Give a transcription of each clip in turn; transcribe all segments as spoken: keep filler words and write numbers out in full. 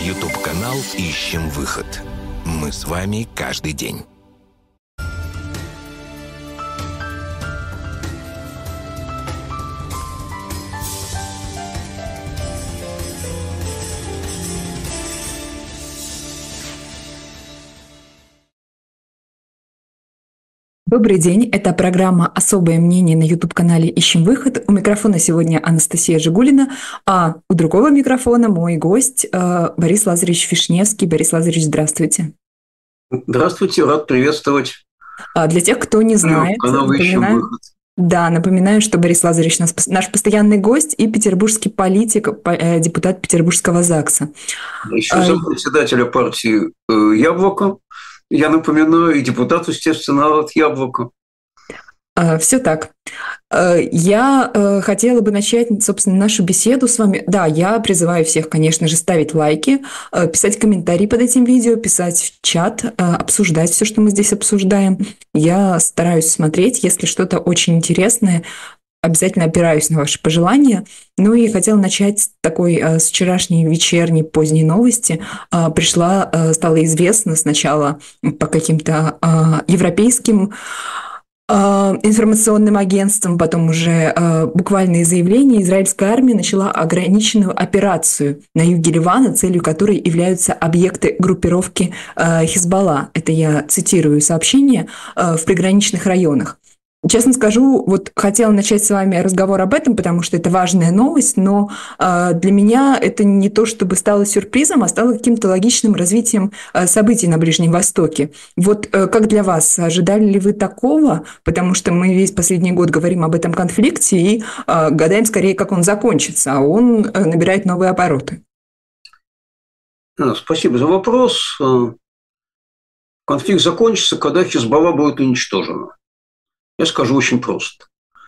Ютуб-канал «Ищем выход». Мы с вами каждый день. Добрый день, это программа «Особое мнение» на YouTube-канале «Ищем выход». У микрофона сегодня Анастасия Жигулина, а у другого микрофона мой гость Борис Лазаревич Вишневский. Борис Лазаревич, здравствуйте. Здравствуйте, рад приветствовать. Для тех, кто не знает, канал «Ищем выход». Да, напоминаю, что Борис Лазаревич наш постоянный гость и петербургский политик, депутат Петербургского ЗАГСа. Еще зампредседателя партии «Яблоко». Я напоминаю, и депутат, естественно, от «Яблока». Все так. Я хотела бы начать, собственно, нашу беседу с вами. Да, я призываю всех, конечно же, ставить лайки, писать комментарии под этим видео, писать в чат, обсуждать все, что мы здесь обсуждаем. Я стараюсь смотреть, если что-то очень интересное, обязательно опираюсь на ваши пожелания. Ну и хотела начать с такой, с вчерашней вечерней поздней новости. Пришла, стало известно сначала по каким-то европейским информационным агентствам, потом уже буквальные заявления. Израильская армия начала ограниченную операцию на юге Ливана, целью которой являются объекты группировки Хизбалла. Это я цитирую сообщение в приграничных районах. Честно скажу, вот хотела начать с вами разговор об этом, потому что это важная новость, но э, для меня это не то, чтобы стало сюрпризом, а стало каким-то логичным развитием э, событий на Ближнем Востоке. Вот э, как для вас, ожидали ли вы такого? Потому что мы весь последний год говорим об этом конфликте и э, гадаем скорее, как он закончится, а он э, набирает новые обороты. Спасибо за вопрос. Конфликт закончится, когда Хизбалла будет уничтожена. Я скажу очень просто.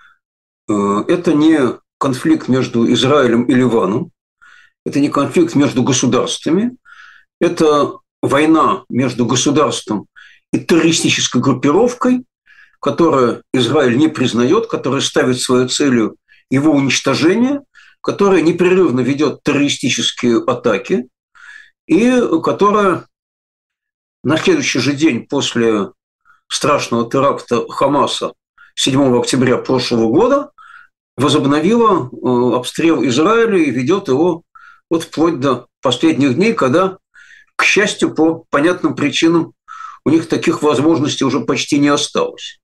Это не конфликт между Израилем и Ливаном, это не конфликт между государствами, это война между государством и террористической группировкой, которую Израиль не признает, которая ставит своей целью его уничтожение, которая непрерывно ведет террористические атаки и которая на следующий же день после страшного теракта Хамаса седьмого октября прошлого года возобновила обстрел Израиля и ведет его вот вплоть до последних дней, когда, к счастью, по понятным причинам у них таких возможностей уже почти не осталось.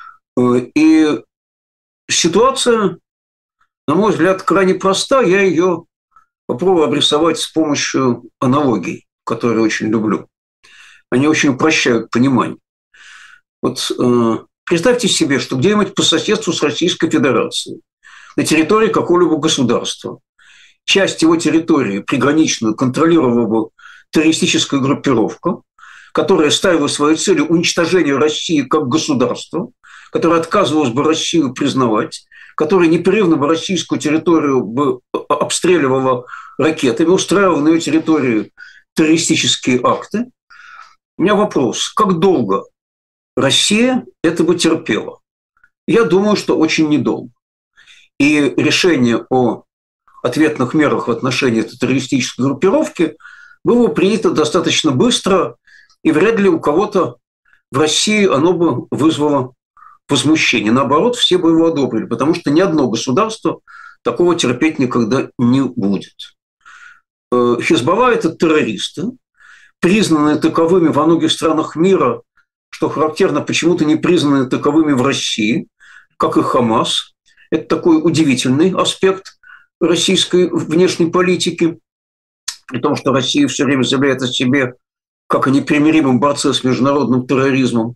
И ситуация, на мой взгляд, крайне проста. Я ее попробую обрисовать с помощью аналогий, которые очень люблю. Они очень упрощают понимание. Вот э, представьте себе, что где-нибудь по соседству с Российской Федерацией, на территории какого-либо государства, часть его территории приграничную контролировала бы террористическая группировка, которая ставила своей целью уничтожение России как государства, которая отказывалась бы Россию признавать, которая непрерывно бы российскую территорию бы обстреливала ракетами, устраивала на ее территории террористические акты. У меня вопрос, как долго Россия это бы терпела? Я думаю, что очень недолго. И решение о ответных мерах в отношении этой террористической группировки было принято достаточно быстро, и вряд ли у кого-то в России оно бы вызвало возмущение. Наоборот, все бы его одобрили, потому что ни одно государство такого терпеть никогда не будет. Хизбалла – это террористы, признанные таковыми во многих странах мира, что характерно, почему-то не признаны таковыми в России, как и Хамас. Это такой удивительный аспект российской внешней политики, при том, что Россия все время заявляет о себе как о непримиримом борце с международным терроризмом.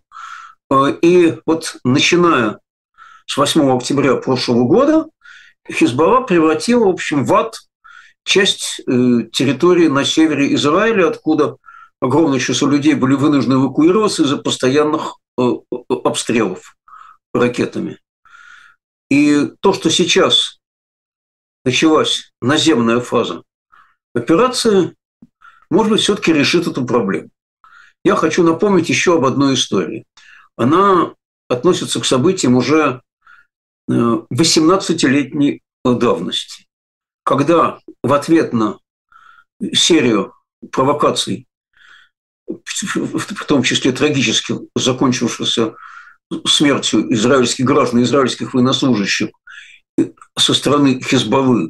И вот начиная с восьмого октября прошлого года Хизбалла превратила, в общем, в ад часть территории на севере Израиля, откуда огромное число людей были вынуждены эвакуироваться из-за постоянных обстрелов ракетами. И то, что сейчас началась наземная фаза операции, может быть, все-таки решит эту проблему. Я хочу напомнить еще об одной истории. Она относится к событиям уже восемнадцатилетней давности, когда в ответ на серию провокаций, в том числе трагически закончившихся смертью израильских граждан, израильских военнослужащих со стороны Хизбаллы,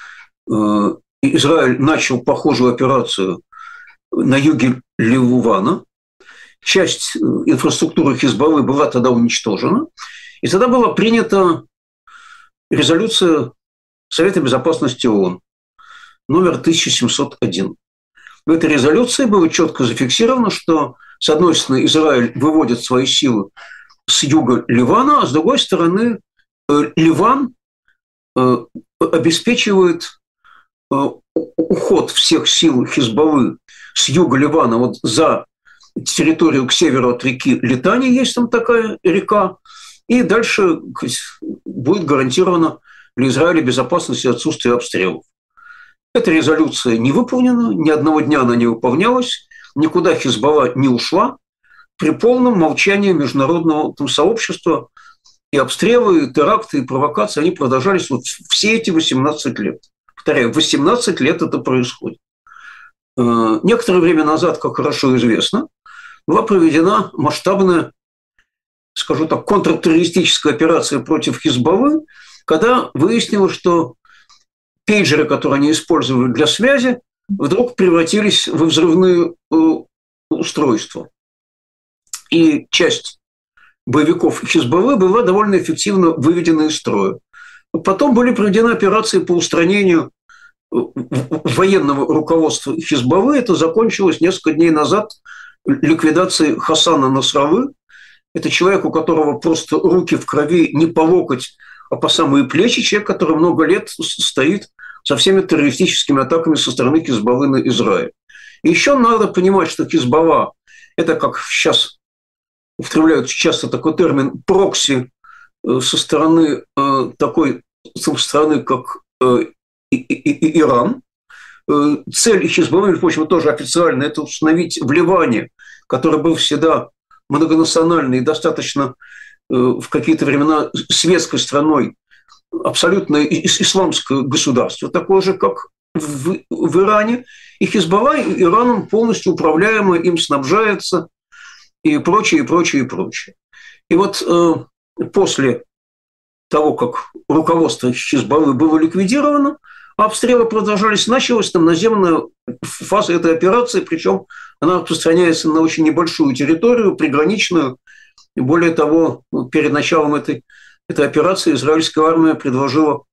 Израиль начал похожую операцию на юге Ливана. Часть инфраструктуры Хизбаллы была тогда уничтожена. И тогда была принята резолюция Совета Безопасности ООН номер тысяча семьсот один. В этой резолюции было четко зафиксировано, что, с одной стороны, Израиль выводит свои силы с юга Ливана, а с другой стороны, Ливан обеспечивает уход всех сил Хизбаллы с юга Ливана вот за территорию к северу от реки Литани, есть там такая река, и дальше будет гарантирована для Израиля безопасность и отсутствие обстрелов. Эта резолюция не выполнена, ни одного дня она не выполнялась, никуда Хизбалла не ушла, при полном молчании международного там, сообщества, и обстрелы, и теракты, и провокации, они продолжались вот все эти восемнадцать лет. Повторяю, восемнадцать лет это происходит. Некоторое время назад, как хорошо известно, была проведена масштабная, скажу так, контртеррористическая операция против Хизбаллы, когда выяснилось, что пейджеры, которые они использовали для связи, вдруг превратились во взрывные устройства. И часть боевиков Хизбаллы была довольно эффективно выведена из строя. Потом были проведены операции по устранению военного руководства Хизбаллы. Это закончилось несколько дней назад ликвидацией Хасана Насраллы. Это человек, у которого просто руки в крови не по локоть, а по самые плечи. Человек, который много лет стоит со всеми террористическими атаками со стороны Хизбаллы на Израиль. И еще надо понимать, что Хизбалла – это, как сейчас употребляют часто такой термин, прокси со стороны такой со стороны, как Иран. Цель Хизбаллы, между прочим, тоже официально, это установить в Ливане, который был всегда многонациональный и достаточно в какие-то времена светской страной, абсолютно исламское государство, такое же, как в, в Иране. И Хизбалла Ираном полностью управляемо, им снабжается и прочее, и прочее, и прочее. И вот э, после того, как руководство Хизбаллы было ликвидировано, обстрелы продолжались, началась там наземная фаза этой операции, причем она распространяется на очень небольшую территорию, приграничную. И более того, перед началом этой, этой операции израильская армия предложила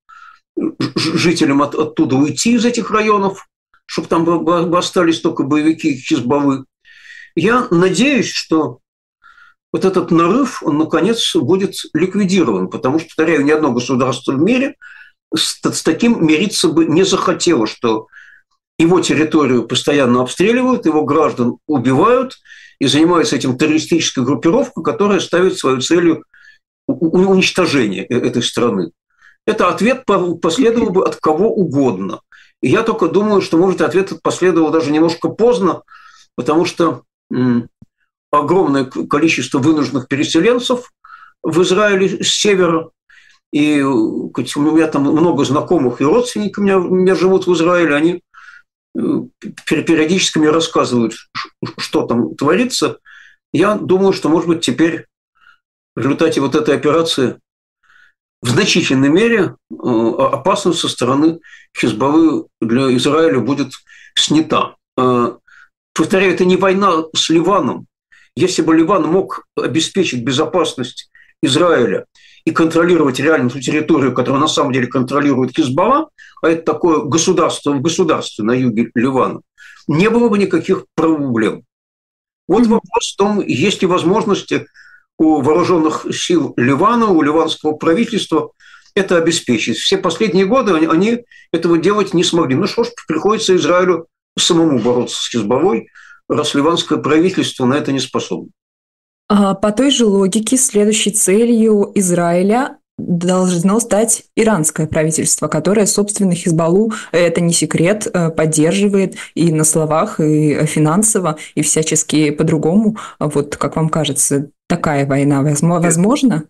жителям от, оттуда уйти из этих районов, чтобы там остались только боевики Хизбаллы. Я надеюсь, что вот этот нарыв, он, наконец, будет ликвидирован, потому что, повторяю, ни одно государство в мире с, с таким мириться бы не захотело, что его территорию постоянно обстреливают, его граждан убивают, и занимается этим террористическая группировка, которая ставит свою целью уничтожение этой страны. Это ответ последовал бы от кого угодно. И я только думаю, что, может, ответ последовал даже немножко поздно, потому что огромное количество вынужденных переселенцев в Израиле с севера, и у меня там много знакомых и родственников у меня, у меня живут в Израиле, они периодически мне рассказывают, что там творится. Я думаю, что, может быть, теперь в результате вот этой операции в значительной мере опасность со стороны Хизбаллы для Израиля будет снята. Повторяю, это не война с Ливаном. Если бы Ливан мог обеспечить безопасность Израиля и контролировать реально ту территорию, которую на самом деле контролирует Хизбалла, а это такое государство в государстве на юге Ливана, не было бы никаких проблем. Вот mm-hmm. вопрос в том, есть ли возможности у вооруженных сил Ливана, у ливанского правительства это обеспечить. Все последние годы они, они этого делать не смогли. Ну что ж, приходится Израилю самому бороться с Хизбаллой, раз ливанское правительство на это не способно. По той же логике, следующей целью Израиля должно стать иранское правительство, которое, собственно, Хизбаллу, это не секрет, поддерживает и на словах, и финансово, и всячески по-другому. Вот, как вам кажется, такая война возможна?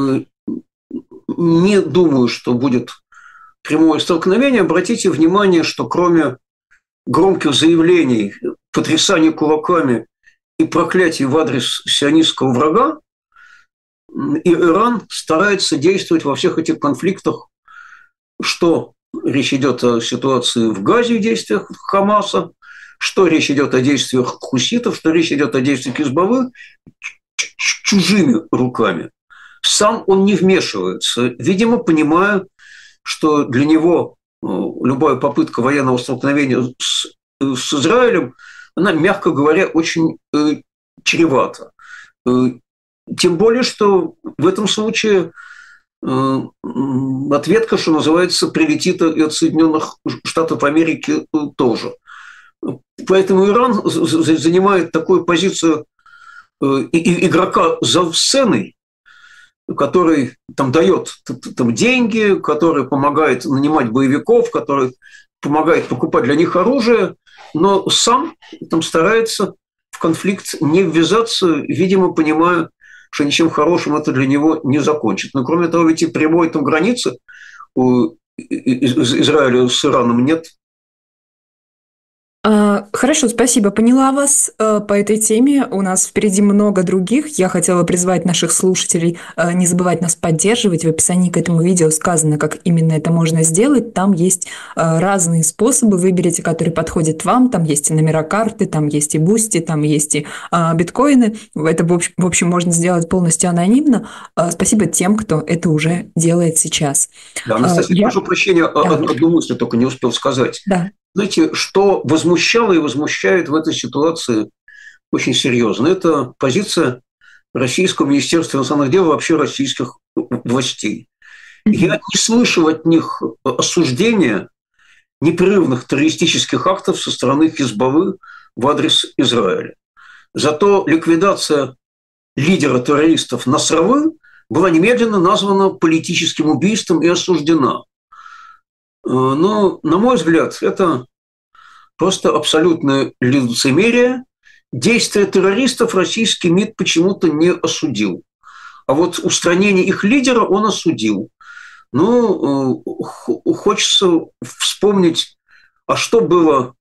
Не думаю, что будет прямое столкновение. Обратите внимание, что кроме громких заявлений, потрясаний кулаками и проклятий в адрес сионистского врага, и Иран старается действовать во всех этих конфликтах, что речь идет о ситуации в Газе, действиях Хамаса, что речь идет о действиях хуситов, что речь идет о действиях Хизбаллы, чужими руками. Сам он не вмешивается, видимо, понимая, что для него любая попытка военного столкновения с, с Израилем, она, мягко говоря, очень э, чревата. Э, тем более, что в этом случае э, ответка, что называется, прилетит и от Соединенных Штатов Америки тоже. Поэтому Иран занимает такую позицию э, игрока за сценой, который там дает там, деньги, который помогает нанимать боевиков, который помогает покупать для них оружие, но сам там старается в конфликт не ввязаться, видимо, понимая, что ничем хорошим это для него не закончит. Но кроме того, ведь и прямой там границы у Израиля с Ираном нет. Хорошо, спасибо. Поняла вас по этой теме. У нас впереди много других. Я хотела призвать наших слушателей не забывать нас поддерживать. В описании к этому видео сказано, как именно это можно сделать. Там есть разные способы. Выберите, который подходит вам. Там есть и номера карты, там есть и бусти, там есть и биткоины. Это, в общем, можно сделать полностью анонимно. Спасибо тем, кто это уже делает сейчас. Да, Анастасия, Я... прошу прощения, да. одну мысль только не успел сказать. Да. Знаете, что возмущало и возмущает в этой ситуации очень серьезно? Это позиция Российского Министерства иностранных дел, вообще российских властей. Я не слышу от них осуждения непрерывных террористических актов со стороны Хизбаллы в адрес Израиля. Зато ликвидация лидера террористов Насраллы была немедленно названа политическим убийством и осуждена. Но, на мой взгляд, это просто абсолютное лицемерие. Действия террористов российский МИД почему-то не осудил. А вот устранение их лидера он осудил. Ну, хочется вспомнить, а что было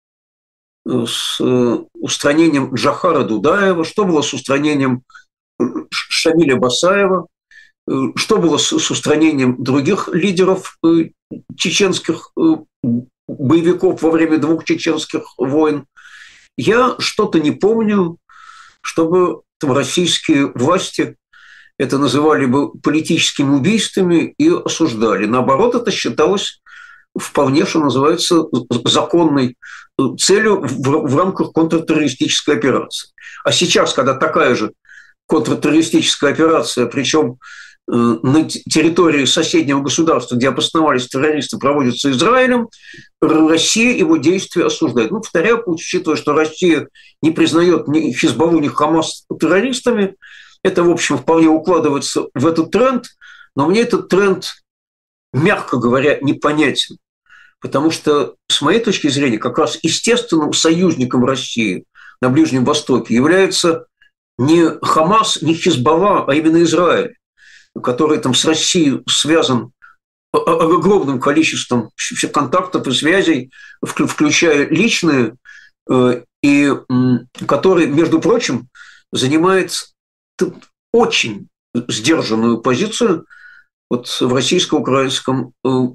с устранением Джохара Дудаева, что было с устранением Шамиля Басаева, что было с устранением других лидеров чеченских боевиков во время двух чеченских войн. Я что-то не помню, чтобы там российские власти это называли бы политическими убийствами и осуждали. Наоборот, это считалось вполне, что называется, законной целью в, в рамках контртеррористической операции. А сейчас, когда такая же контртеррористическая операция, причем на территории соседнего государства, где обосновались террористы, проводится Израилем, Россия его действия осуждает. Ну, повторяю, учитывая, что Россия не признает ни Хизбаллу, ни Хамас террористами, это, в общем, вполне укладывается в этот тренд, но мне этот тренд, мягко говоря, непонятен. Потому что, с моей точки зрения, как раз естественным союзником России на Ближнем Востоке является не Хамас, не Хизбалла, а именно Израиль, который там с Россией связан огромным количеством контактов и связей, включая личные, и который, между прочим, занимает очень сдержанную позицию вот в российско-украинском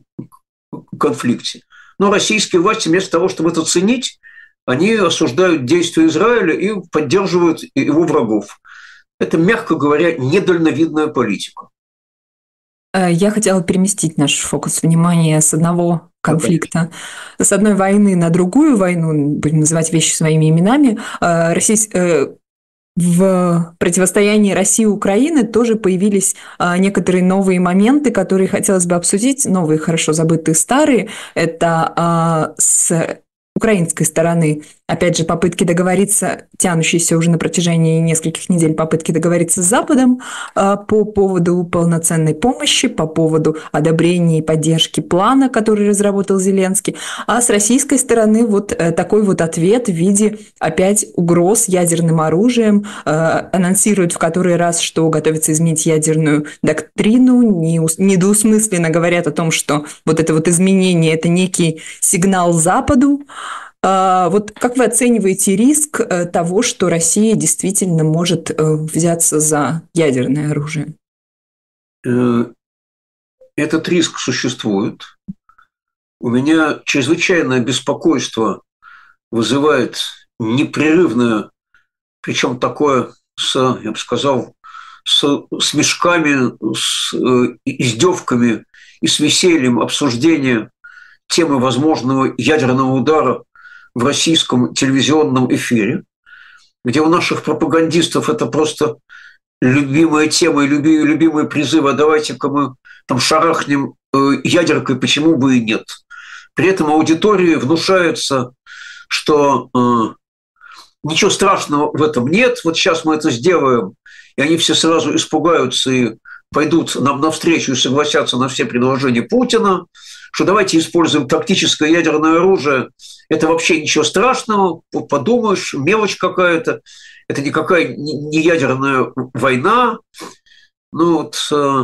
конфликте. Но российские власти вместо того, чтобы это ценить, они осуждают действия Израиля и поддерживают его врагов. Это, мягко говоря, недальновидная политика. Я хотела переместить наш фокус внимания с одного конфликта, с одной войны на другую войну, будем называть вещи своими именами. Российс... В противостоянии России и Украины тоже появились некоторые новые моменты, которые хотелось бы обсудить, новые, хорошо забытые, старые. Это с украинской стороны, опять же, попытки договориться, тянущиеся уже на протяжении нескольких недель, попытки договориться с Западом по поводу полноценной помощи, по поводу одобрения и поддержки плана, который разработал Зеленский. А с российской стороны вот такой вот ответ в виде опять угроз ядерным оружием, анонсируют в который раз, что готовится изменить ядерную доктрину, недвусмысленно говорят о том, что вот это вот изменение – это некий сигнал Западу. Вот как вы оцениваете риск того, что Россия действительно может взяться за ядерное оружие? Этот риск существует. У меня чрезвычайное беспокойство вызывает непрерывное, причем такое, с, я бы сказал, с смешками, с издевками и с весельем обсуждение темы возможного ядерного удара в российском телевизионном эфире, где у наших пропагандистов это просто любимая тема и любимые призывы, а давайте-ка мы там шарахнем ядеркой, почему бы и нет. При этом аудитории внушается, что э, ничего страшного в этом нет, вот сейчас мы это сделаем, и они все сразу испугаются и пойдут нам навстречу и согласятся на все предложения Путина, что давайте используем тактическое ядерное оружие, это вообще ничего страшного, подумаешь, мелочь какая-то, это никакая не ядерная война. Ну вот э,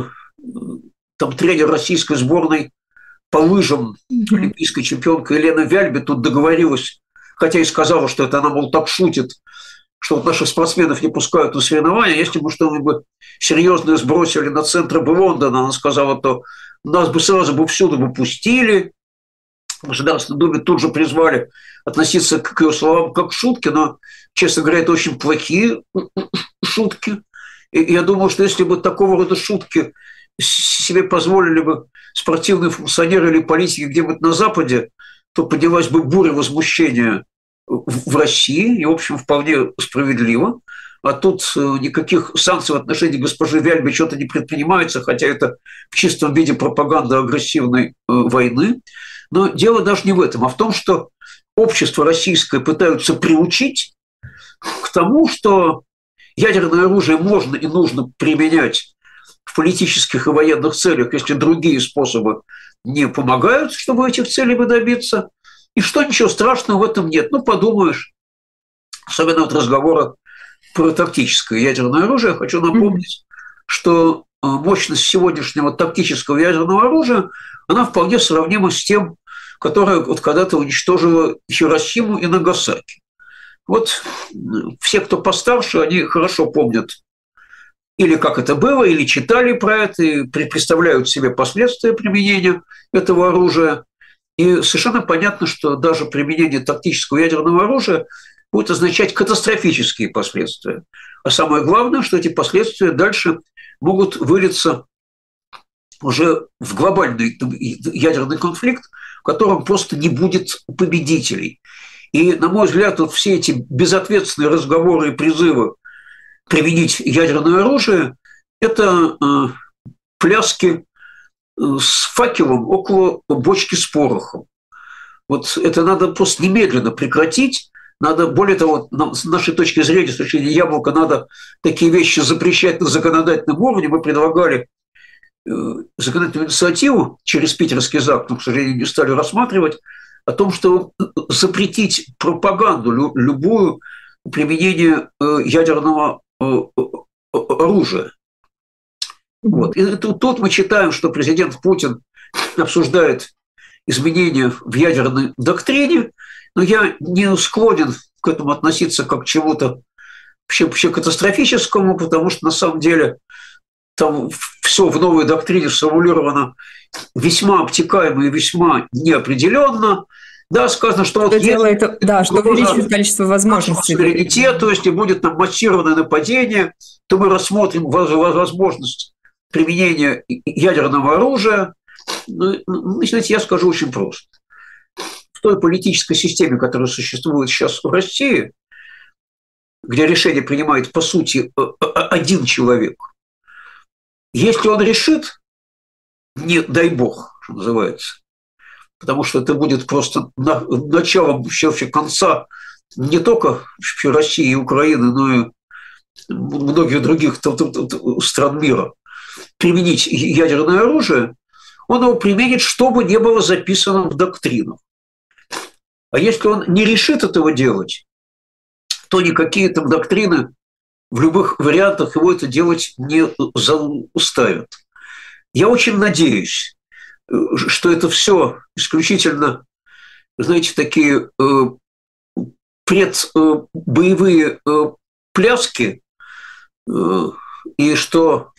там тренер российской сборной по лыжам, mm-hmm. олимпийская чемпионка Елена Вяльбе тут договорилась, хотя и сказала, что это она, мол, так шутит, что вот наших спортсменов не пускают на соревнования. Если бы что-нибудь серьезное сбросили на центр бы Лондона, она сказала, то нас бы сразу бы всюду бы пустили. В Государственной Думе тут же призвали относиться к ее словам как к шутке, но, честно говоря, это очень плохие шутки. И я думаю, что если бы такого рода шутки себе позволили бы спортивные функционеры или политики где-нибудь на Западе, то поднялась бы буря возмущения в России, и, в общем, вполне справедливо. А тут никаких санкций в отношении госпожи Вяльбе что-то не предпринимается, хотя это в чистом виде пропаганда агрессивной войны. Но дело даже не в этом, а в том, что общество российское пытаются приучить к тому, что ядерное оружие можно и нужно применять в политических и военных целях, если другие способы не помогают, чтобы этих целей добиться, и что ничего страшного в этом нет. Ну, подумаешь, особенно от разговора про тактическое ядерное оружие, хочу напомнить, что мощность сегодняшнего тактического ядерного оружия, она вполне сравнима с тем, которое вот когда-то уничтожило Хиросиму и Нагасаки. Вот все, кто постарше, они хорошо помнят или как это было, или читали про это, и представляют себе последствия применения этого оружия. И совершенно понятно, что даже применение тактического ядерного оружия будет означать катастрофические последствия. А самое главное, что эти последствия дальше могут вылиться уже в глобальный ядерный конфликт, в котором просто не будет победителей. И, на мой взгляд, вот все эти безответственные разговоры и призывы применить ядерное оружие – это э, пляски с факелом около бочки с порохом. Вот это надо просто немедленно прекратить. Надо, более того, с нашей точки зрения, с точки зрения Яблока, надо такие вещи запрещать на законодательном уровне. Мы предлагали законодательную инициативу через питерский ЗАГС, но, к сожалению, не стали рассматривать, о том, что запретить пропаганду, любую применение ядерного оружия. Вот. И тут, тут мы читаем, что президент Путин обсуждает изменения в ядерной доктрине, но я не склонен к этому относиться как к чему-то вообще, вообще катастрофическому, потому что на самом деле там все в новой доктрине сформулировано весьма обтекаемо и весьма неопределенно. Да, сказано, что вот делает, да, что увеличивает количество возможностей. Суверенитету, если будет там массированное нападение, то мы рассмотрим возможность применения ядерного оружия. Ну, знаете, я скажу очень просто. В той политической системе, которая существует сейчас в России, где решение принимает, по сути, один человек, если он решит, не дай бог, что называется, потому что это будет просто началом вообще конца не только России и Украины, но и многих других стран мира, применить ядерное оружие, он его применит, что бы ни было записано в доктринах. А если он не решит этого делать, то никакие там доктрины в любых вариантах его это делать не заставят. Я очень надеюсь, что это все исключительно, знаете, такие предбоевые пляски, и что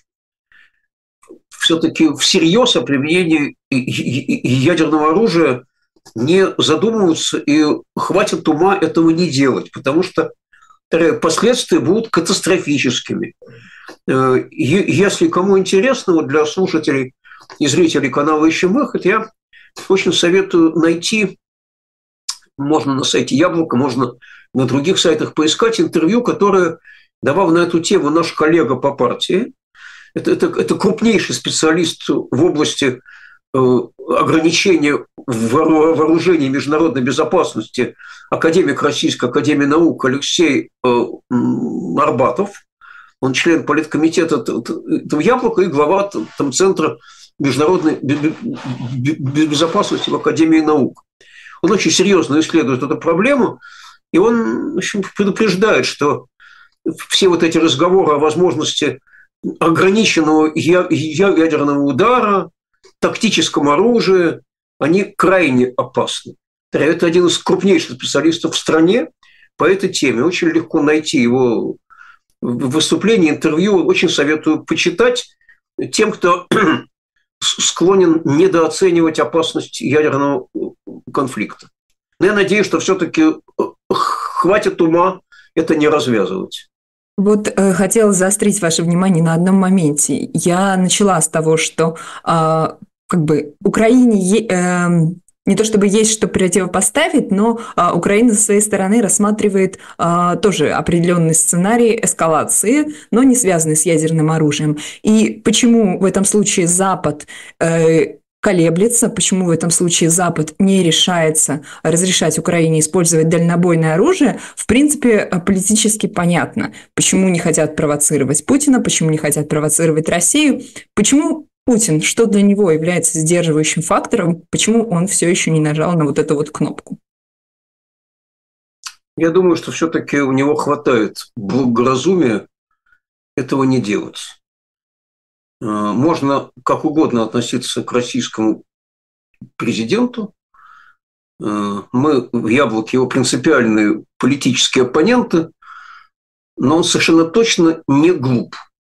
все-таки всерьез о применении ядерного оружия не задумываются, и хватит ума этого не делать, потому что последствия будут катастрофическими. Если кому интересно, вот для слушателей и зрителей канала «Ищем выход», я очень советую найти, можно на сайте Яблоко, можно на других сайтах поискать интервью, которое давал на эту тему наш коллега по партии. Это, это, это крупнейший специалист в области ограничения вооружений международной безопасности, академик Российской академии наук Алексей Арбатов. Он член политкомитета Яблоко и глава там, Центра международной безопасности в Академии наук. Он очень серьезно исследует эту проблему, и он, в общем, предупреждает, что все вот эти разговоры о возможности ограниченного ядерного удара, тактическом оружии, они крайне опасны. Это один из крупнейших специалистов в стране по этой теме. Очень легко найти его выступление, интервью. Очень советую почитать тем, кто склонен недооценивать опасность ядерного конфликта. Но я надеюсь, что все-таки хватит ума это не развязывать. Вот э, хотела заострить ваше внимание на одном моменте. Я начала с того, что э, как бы Украине э, не то чтобы есть что противопоставить, но э, Украина со своей стороны рассматривает э, тоже определенный сценарий эскалации, но не связанный с ядерным оружием. И почему в этом случае Запад э, колеблется, почему в этом случае Запад не решается разрешать Украине использовать дальнобойное оружие, в принципе, политически понятно. Почему не хотят провоцировать Путина, почему не хотят провоцировать Россию, почему Путин, что для него является сдерживающим фактором, почему он все еще не нажал на вот эту вот кнопку? Я думаю, что все-таки у него хватает благоразумия этого не делать. Можно как угодно относиться к российскому президенту. Мы в Яблоке его принципиальные политические оппоненты, но он совершенно точно не глуп.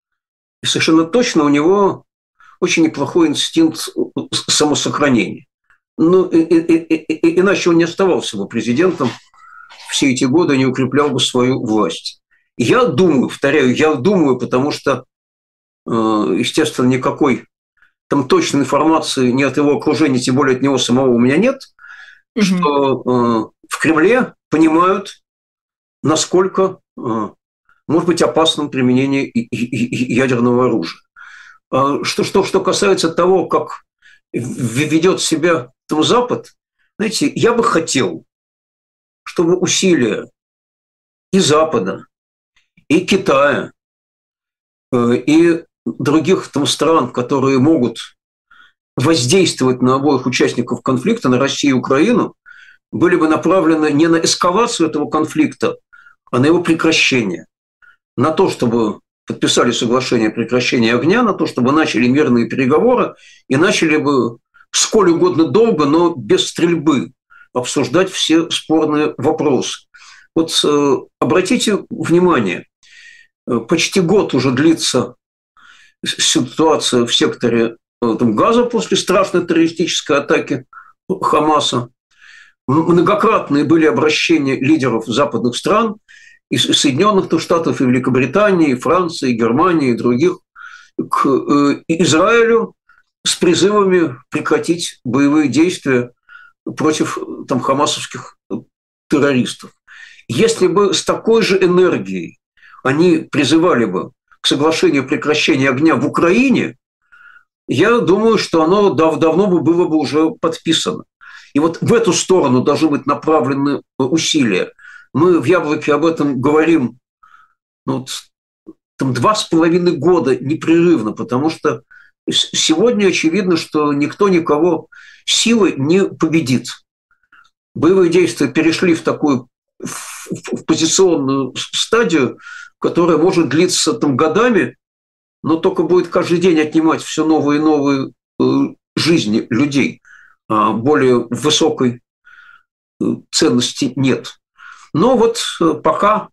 И совершенно точно у него очень неплохой инстинкт самосохранения. Ну, и, и, и, и, иначе он не оставался бы президентом все эти годы, не укреплял бы свою власть. Я думаю, повторяю, я думаю, потому что естественно, никакой там точной информации ни от его окружения, тем более от него самого у меня нет, mm-hmm. что э, в Кремле понимают, насколько э, может быть опасным применение ядерного оружия. А что, что, что касается того, как ведет себя там Запад, знаете, я бы хотел, чтобы усилия и Запада, и Китая, э, и других там стран, которые могут воздействовать на обоих участников конфликта, на Россию и Украину, были бы направлены не на эскалацию этого конфликта, а на его прекращение. На то, чтобы подписали соглашение о прекращении огня, на то, чтобы начали мирные переговоры и начали бы сколь угодно долго, но без стрельбы обсуждать все спорные вопросы. Вот э, обратите внимание, почти год уже длится ситуация в секторе там, Газа после страшной террористической атаки Хамаса. Многократные были обращения лидеров западных стран, из Соединенных Штатов, и Великобритании, и Франции, и Германии, и других, к Израилю с призывами прекратить боевые действия против там, хамасовских террористов. Если бы с такой же энергией они призывали бы к соглашению о прекращении огня в Украине, я думаю, что оно дав- давно бы было бы уже подписано. И вот в эту сторону должны быть направлены усилия. Мы в Яблоке об этом говорим ну, вот, там, два с половиной года непрерывно, потому что сегодня очевидно, что никто никого силой не победит. Боевые действия перешли в такую в, в позиционную стадию, которая может длиться там годами, но только будет каждый день отнимать все новые и новые э, жизни людей. А более высокой э, ценности нет. Но вот пока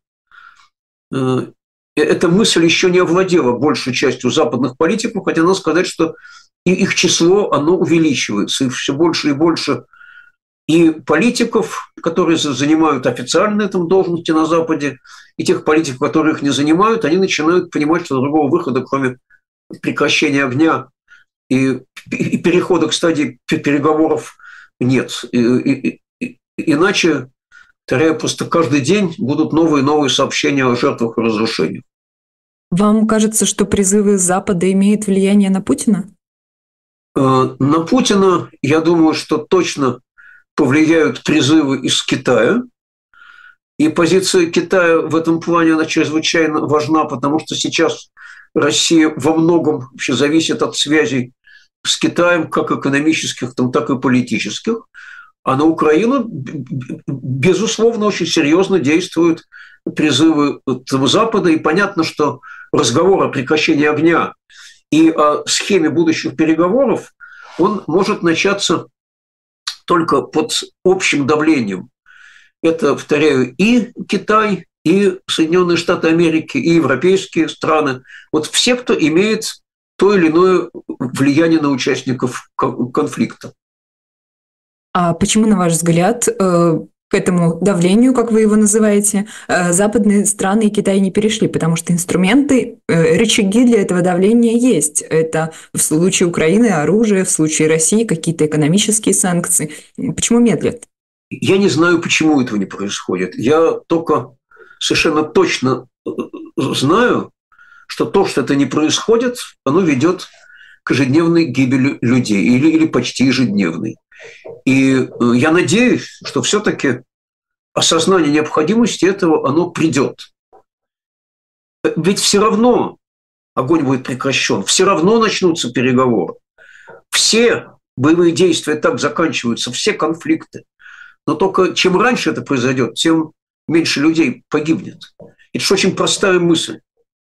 эта мысль еще не овладела большей частью западных политиков, хотя надо сказать, что и их число, оно увеличивается, и все больше и больше и политиков, которые занимают официальные там должности на Западе, и тех политиков, которые их не занимают, они начинают понимать, что другого выхода, кроме прекращения огня и, и перехода к стадии переговоров, нет. И, и, и, иначе, повторяю, просто каждый день будут новые и новые сообщения о жертвах и разрушениях. Вам кажется, что призывы Запада имеют влияние на Путина? На Путина, я думаю, что точно повлияют призывы из Китая. И позиция Китая в этом плане, она чрезвычайно важна, потому что сейчас Россия во многом вообще зависит от связей с Китаем, как экономических, так и политических. А на Украину, безусловно, очень серьезно действуют призывы Запада. И понятно, что разговор о прекращении огня и о схеме будущих переговоров, он может начаться только под общим давлением. Это, повторяю, и Китай, и Соединенные Штаты Америки, и европейские страны. Вот все, кто имеет то или иное влияние на участников конфликта. А почему, на ваш взгляд, к этому давлению, как вы его называете, западные страны и Китай не перешли? Потому что инструменты, рычаги для этого давления есть. Это в случае Украины оружие, в случае России какие-то экономические санкции. Почему медлят? Я не знаю, почему этого не происходит. Я только совершенно точно знаю, что то, что это не происходит, оно ведет к ежедневной гибели людей или, или почти ежедневной. И я надеюсь, что все-таки осознание необходимости этого, оно придет. Ведь все равно огонь будет прекращен, все равно начнутся переговоры. Все боевые действия так заканчиваются, все конфликты. Но только чем раньше это произойдет, тем меньше людей погибнет. Это же очень простая мысль.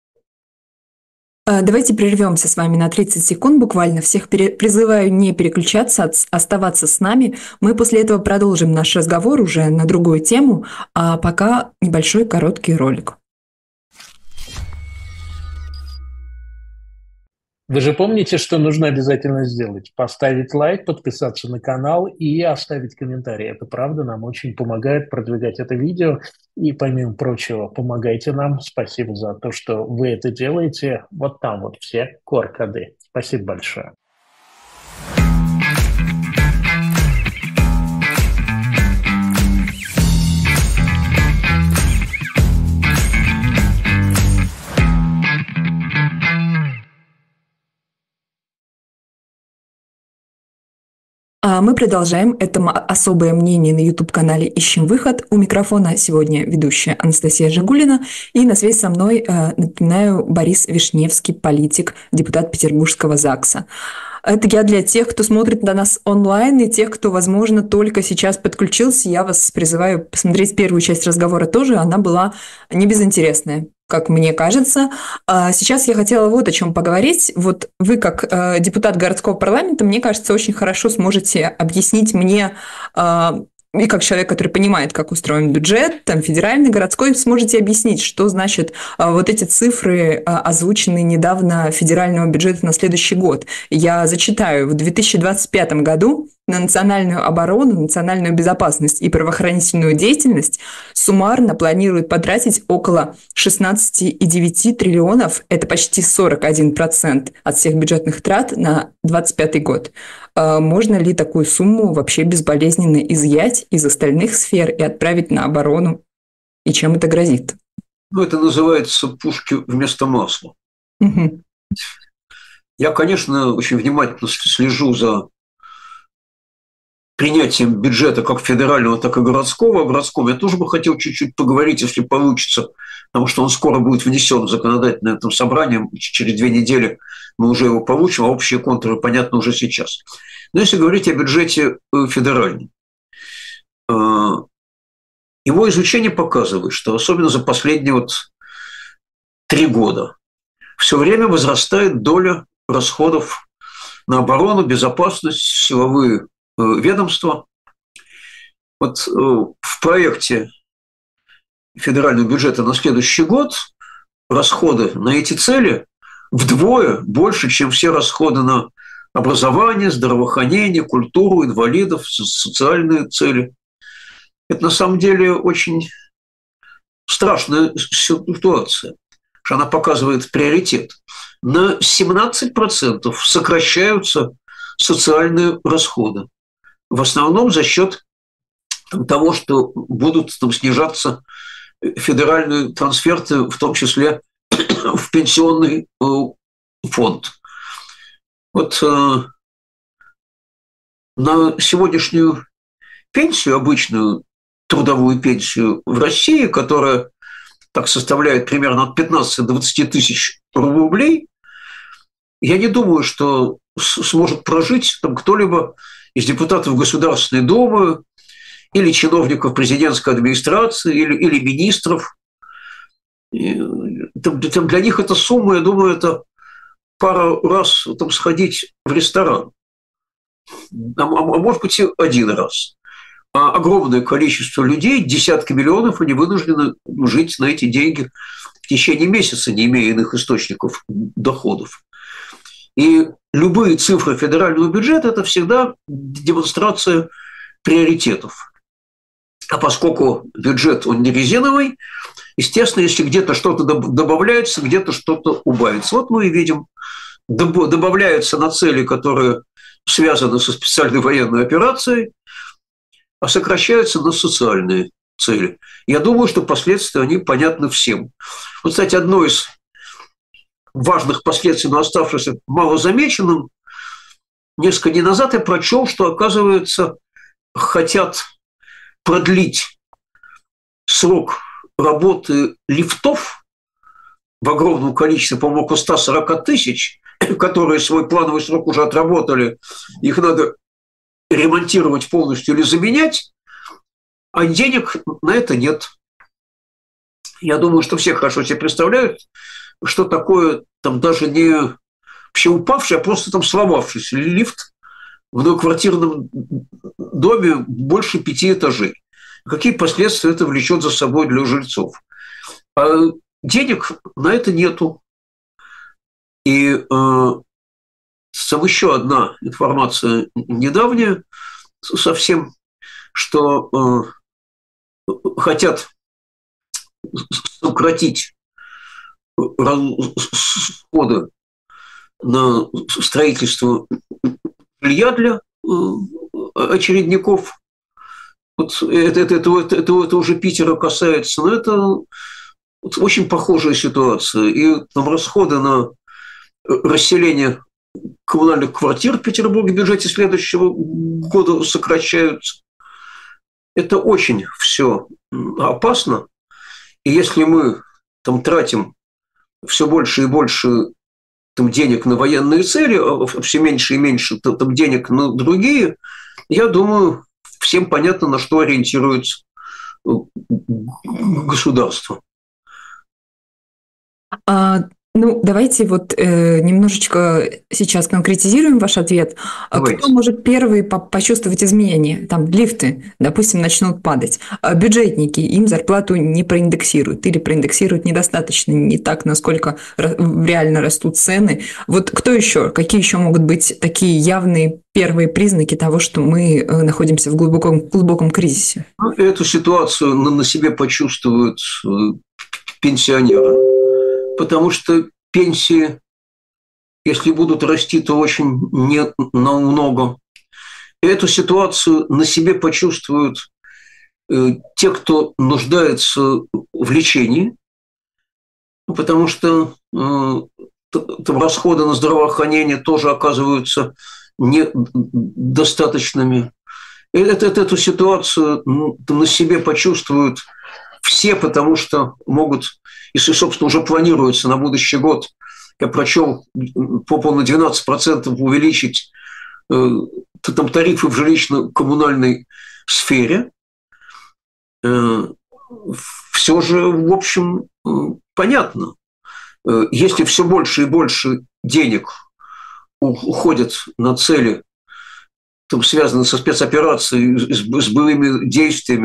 Давайте прервемся с вами на тридцать секунд буквально. Всех призываю не переключаться, оставаться с нами. Мы после этого продолжим наш разговор уже на другую тему, а пока небольшой короткий ролик. Вы же помните, что нужно обязательно сделать? Поставить лайк, подписаться на канал и оставить комментарий. Это правда нам очень помогает продвигать это видео. И, помимо прочего, помогайте нам. Спасибо за то, что вы это делаете. Вот там вот все ку ар-коды. Спасибо большое. Мы продолжаем. Это особое мнение на YouTube-канале «Ищем выход». У микрофона сегодня ведущая Анастасия Жигулина. И на связи со мной, напоминаю, Борис Вишневский, политик, депутат Петербургского ЗАГСа. Это я для тех, кто смотрит на нас онлайн, и тех, кто, возможно, только сейчас подключился. Я вас призываю посмотреть первую часть разговора тоже. Она была не безинтересная, как мне кажется. Сейчас я хотела вот о чем поговорить. Вот вы, как депутат городского парламента, мне кажется, очень хорошо сможете объяснить мне, и как человек, который понимает, как устроен бюджет, там, федеральный, городской, сможете объяснить, что значит вот эти цифры, озвученные недавно федерального бюджета на следующий год. Я зачитаю. В две тысячи двадцать пятом году на национальную оборону, национальную безопасность и правоохранительную деятельность суммарно планируют потратить около шестнадцать целых девять десятых триллионов, это почти сорок один процент от всех бюджетных трат на двадцать пятый год. Можно ли такую сумму вообще безболезненно изъять из остальных сфер и отправить на оборону? И чем это грозит? Ну, это называется пушки вместо масла. Угу. Я, конечно, очень внимательно слежу за принятием бюджета как федерального, так и городского. О городском я тоже бы хотел чуть-чуть поговорить, если получится, потому что он скоро будет внесен в законодательное этом собрание. Через две недели мы уже его получим, а общие контуры понятны уже сейчас. Но если говорить о бюджете федеральном, его изучение показывает, что особенно за последние вот три года все время возрастает доля расходов на оборону, безопасность, силовые ведомства. Вот в проекте федерального бюджета на следующий год, расходы на эти цели вдвое больше, чем все расходы на образование, здравоохранение, культуру, инвалидов, социальные цели. Это на самом деле очень страшная ситуация, что она показывает приоритет. На семнадцать процентов сокращаются социальные расходы. В основном за счет того, что будут там снижаться федеральные трансферты, в том числе в пенсионный фонд. Вот на сегодняшнюю пенсию, обычную трудовую пенсию в России, которая так составляет примерно от пятнадцати до двадцати тысяч рублей, я не думаю, что сможет прожить там кто-либо из депутатов Государственной Думы или чиновников президентской администрации, или, или министров. И, там, там для них эта сумма, я думаю, это пару раз там, сходить в ресторан. А, а может быть, и один раз. А огромное количество людей, десятки миллионов, они вынуждены жить на эти деньги в течение месяца, не имея иных источников доходов. И любые цифры федерального бюджета – это всегда демонстрация приоритетов. А поскольку бюджет, он не резиновый, естественно, если где-то что-то добавляется, где-то что-то убавится. Вот мы и видим, добавляются на цели, которые связаны со специальной военной операцией, а сокращаются на социальные цели. Я думаю, что последствия, они понятны всем. Вот, кстати, одно из важных последствий, но оставшихся малозамеченным, несколько дней назад я прочел, что, оказывается, хотят продлить срок работы лифтов в огромном количестве, по-моему, около ста сорока тысяч, которые свой плановый срок уже отработали, их надо ремонтировать полностью или заменять, а денег на это нет. Я думаю, что все хорошо себе представляют, что такое там даже не вообще упавший, а просто там сломавшийся лифт в многоквартирном доме больше пяти этажей. Какие последствия это влечет за собой для жильцов? А денег на это нету. И э, там еще одна информация недавняя совсем, что э, хотят сократить расходы на строительство жилья для очередников. Вот это, это, это, это, это уже Питера касается, но это вот очень похожая ситуация. И там расходы на расселение коммунальных квартир в Петербурге в бюджете следующего года сокращаются. Это очень все опасно. И если мы там тратим все больше и больше там, денег на военные цели, а все меньше и меньше там, денег на другие, я думаю, всем понятно, на что ориентируется государство. А, ну, давайте вот э, немножечко сейчас конкретизируем ваш ответ. Давайте. Кто может первый по- почувствовать изменения? Там лифты, допустим, начнут падать. А бюджетники, им зарплату не проиндексируют или проиндексируют недостаточно, не так, насколько реально растут цены. Вот кто еще? Какие еще могут быть такие явные первые признаки того, что мы находимся в глубоком, глубоком кризисе? Эту ситуацию на себе почувствуют пенсионеры. Потому что пенсии, если будут расти, то очень не намного. И эту ситуацию на себе почувствуют э, те, кто нуждается в лечении, потому что э, там расходы на здравоохранение тоже оказываются недостаточными. И это, это, эту ситуацию на себе почувствуют все, потому что могут, если, собственно, уже планируется на будущий год, я прочел, по на двенадцать процентов увеличить э, там, тарифы в жилищно-коммунальной сфере, э, все же, в общем, э, понятно. Э, если все больше и больше денег уходят на цели, там, связанные со спецоперацией, с, с боевыми действиями,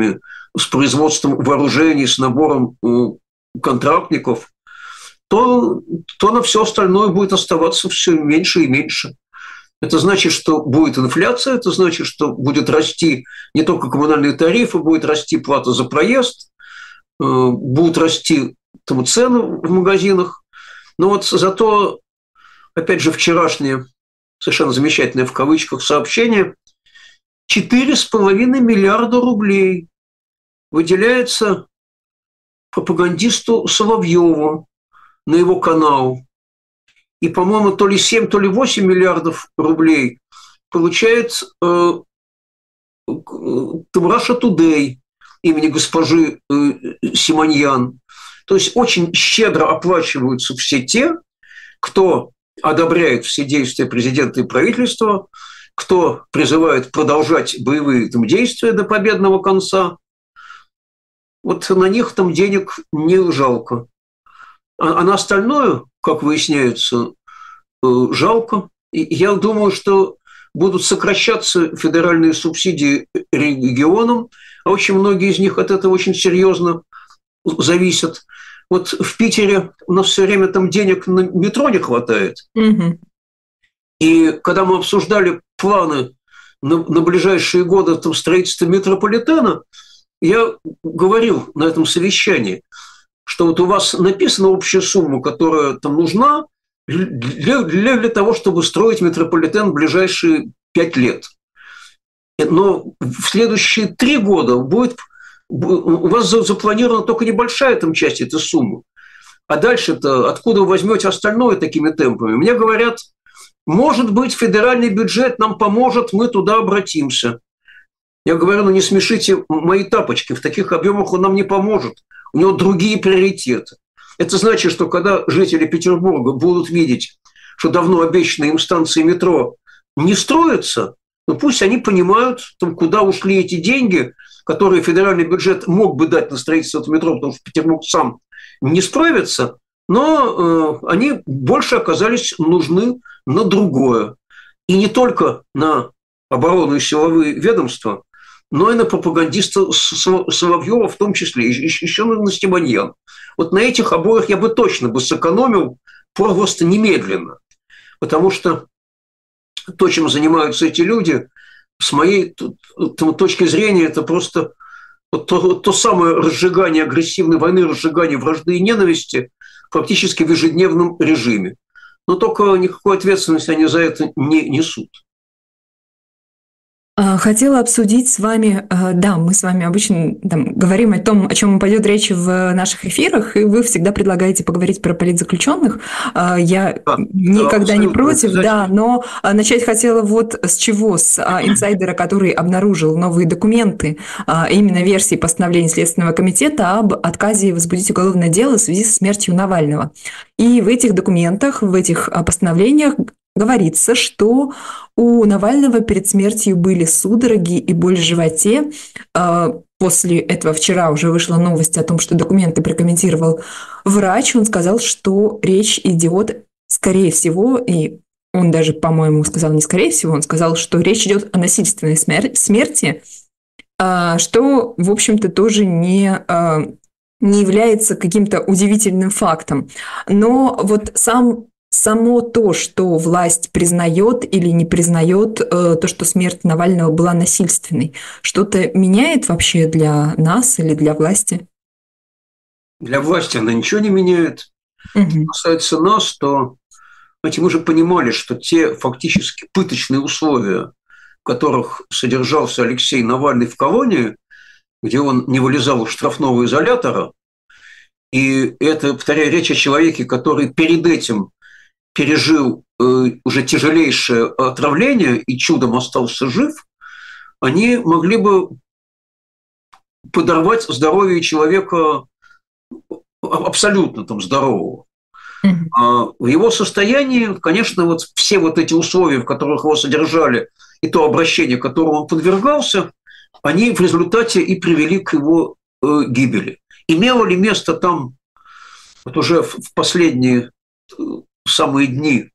с производством вооружений, с набором контрактников, то, то на все остальное будет оставаться все меньше и меньше. Это значит, что будет инфляция, это значит, что будет расти не только коммунальные тарифы, будет расти плата за проезд, будут расти там, цены в магазинах. Но вот зато, опять же, вчерашнее совершенно замечательное в кавычках сообщение, четыре с половиной миллиарда рублей выделяется пропагандисту Соловьеву на его канал. И, по-моему, то ли семь, то ли восемь миллиардов рублей получает э, Russia Today имени госпожи э, Симоньян. То есть очень щедро оплачиваются все те, кто одобряет все действия президента и правительства, кто призывает продолжать боевые там, действия до победного конца. Вот на них там денег не жалко. А, а на остальное, как выясняется, жалко. И я думаю, что будут сокращаться федеральные субсидии регионам, а очень многие из них от этого очень серьезно зависят. Вот в Питере у нас все время там денег на метро не хватает. Угу. И когда мы обсуждали планы на, на ближайшие годы там, строительства метрополитена, я говорил на этом совещании, что вот у вас написана общая сумма, которая там нужна для, для, для того, чтобы строить метрополитен в ближайшие пять лет. Но в следующие три года будет, у вас запланирована только небольшая там часть этой суммы. А дальше-то откуда вы возьмете остальное такими темпами? Мне говорят, может быть, федеральный бюджет нам поможет, мы туда обратимся. Я говорю, ну не смешите мои тапочки, в таких объемах он нам не поможет. У него другие приоритеты. Это значит, что когда жители Петербурга будут видеть, что давно обещанные им станции метро не строятся, ну пусть они понимают, там, куда ушли эти деньги, которые федеральный бюджет мог бы дать на строительство этого метро, потому что Петербург сам не справится, но э, они больше оказались нужны на другое. И не только на оборону и силовые ведомства, но и на пропагандиста Соловьева в том числе, еще на Симоньян. Вот на этих обоих я бы точно бы сэкономил просто немедленно. Потому что то, чем занимаются эти люди, с моей точки зрения, это просто то, то самое разжигание агрессивной войны, разжигание вражды и ненависти практически в ежедневном режиме. Но только никакой ответственности они за это не несут. Хотела обсудить с вами, да, мы с вами обычно там, говорим о том, о чем пойдет речь в наших эфирах, и вы всегда предлагаете поговорить про политзаключенных. Я да, никогда да, не против, да, но начать хотела вот с чего, с инсайдера, который обнаружил новые документы, именно версии постановления Следственного комитета об отказе возбудить уголовное дело в связи со смертью Навального. И в этих документах, в этих постановлениях говорится, что у Навального перед смертью были судороги и боль в животе. После этого вчера уже вышла новость о том, что документы прокомментировал врач. Он сказал, что речь идет, скорее всего, и он даже, по-моему, сказал не скорее всего, он сказал, что речь идет о насильственной смерти, что, в общем-то, тоже не... не является каким-то удивительным фактом. Но вот сам Само то, что власть признает или не признает то, что смерть Навального была насильственной, что-то меняет вообще для нас или для власти? Для власти она ничего не меняет. Угу. Что касается нас, то знаете, мы же понимали, что те фактически пыточные условия, в которых содержался Алексей Навальный в колонии, где он не вылезал из штрафного изолятора, и это, повторяю, речь о человеке, который перед этим пережил э, уже тяжелейшее отравление и чудом остался жив, они могли бы подорвать здоровье человека абсолютно там, здорового. Mm-hmm. А в его состоянии, конечно, вот все вот эти условия, в которых его содержали, и то обращение, которому он подвергался, они в результате и привели к его э, гибели. Имело ли место там вот уже в последние самые дни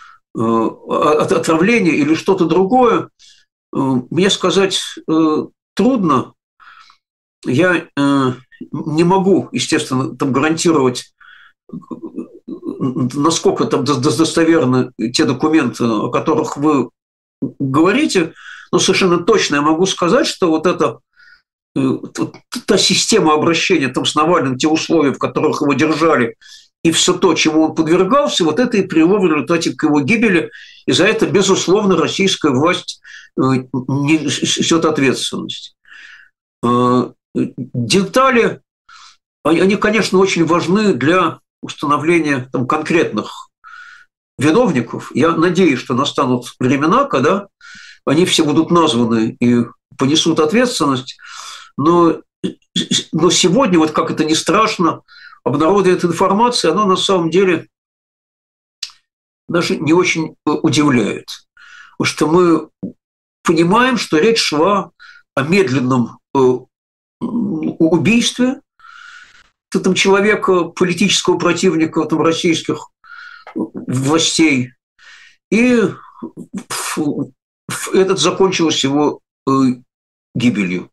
от отравления или что-то другое, мне сказать трудно. Я э, не могу, естественно, там гарантировать, насколько там достоверны те документы, о которых вы говорите, но совершенно точно я могу сказать, что вот эта та система обращения там с Навальным, те условия, в которых его держали, и все то, чему он подвергался, вот это и привело в результате к его гибели, и за это, безусловно, российская власть несет ответственность. Детали, они, конечно, очень важны для установления там, конкретных виновников. Я надеюсь, что настанут времена, когда они все будут названы и понесут ответственность. Но, но сегодня, вот как это ни страшно, обнародование этой информации, оно на самом деле даже не очень удивляет. Потому что мы понимаем, что речь шла о медленном убийстве там, человека, политического противника там, российских властей. И это закончилось его гибелью.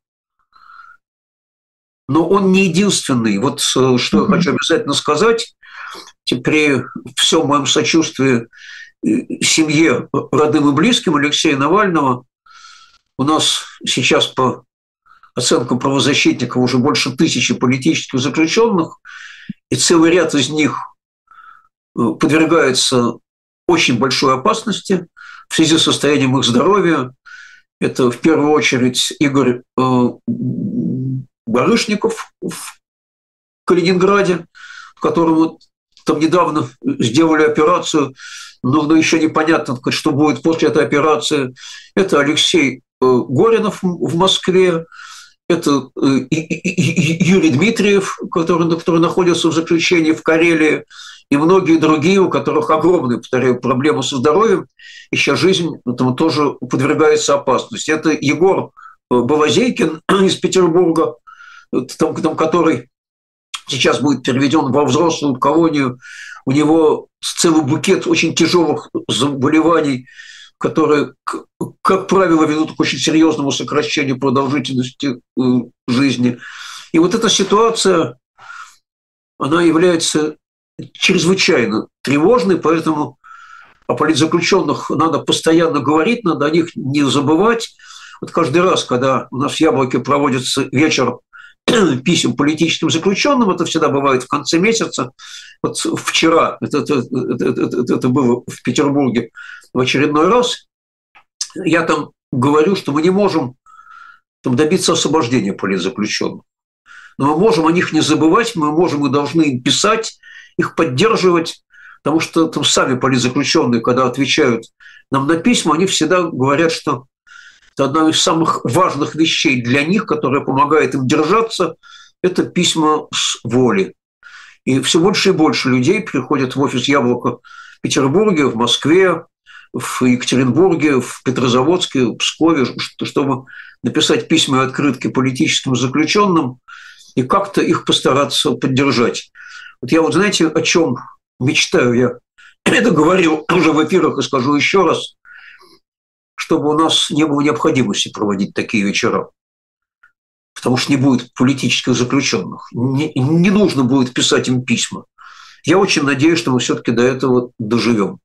Но он не единственный. Вот что я хочу обязательно сказать. При всем моем сочувствии семье, родным и близким Алексея Навального, у нас сейчас по оценкам правозащитников уже больше тысячи политических заключенных, и целый ряд из них подвергается очень большой опасности в связи с состоянием их здоровья. Это в первую очередь Игорь Барышников в Калининграде, которому там недавно сделали операцию, но еще непонятно, что будет после этой операции. Это Алексей Горинов в Москве, это Юрий Дмитриев, который, который находится в заключении в Карелии, и многие другие, у которых огромные, повторяю, проблемы со здоровьем, и сейчас жизнь там тоже подвергается опасности. Это Егор Балазейкин из Петербурга, там, там, который сейчас будет переведен во взрослую колонию. У него целый букет очень тяжелых заболеваний, которые, как правило, ведут к очень серьезному сокращению продолжительности жизни. И вот эта ситуация, она является чрезвычайно тревожной, поэтому о политзаключенных надо постоянно говорить, надо о них не забывать. Вот каждый раз, когда у нас в Яблоке проводится вечер писем политическим заключенным, это всегда бывает в конце месяца. Вот вчера, это, это, это, это было в Петербурге в очередной раз, я там говорю, что мы не можем там, добиться освобождения политзаключенных. Но мы можем о них не забывать, мы можем и должны им писать, их поддерживать, потому что там сами политзаключенные, когда отвечают нам на письма, они всегда говорят, что это одна из самых важных вещей для них, которая помогает им держаться, это письма с воли. И все больше и больше людей приходят в офис «Яблоко» в Петербурге, в Москве, в Екатеринбурге, в Петрозаводске, в Пскове, чтобы написать письма и открытки политическим заключенным и как-то их постараться поддержать. Вот я вот знаете, о чем мечтаю? Я это говорил уже в эфирах и скажу еще раз, чтобы у нас не было необходимости проводить такие вечера, потому что не будет политических заключенных, не, не нужно будет писать им письма. Я очень надеюсь, что мы все-таки до этого доживем.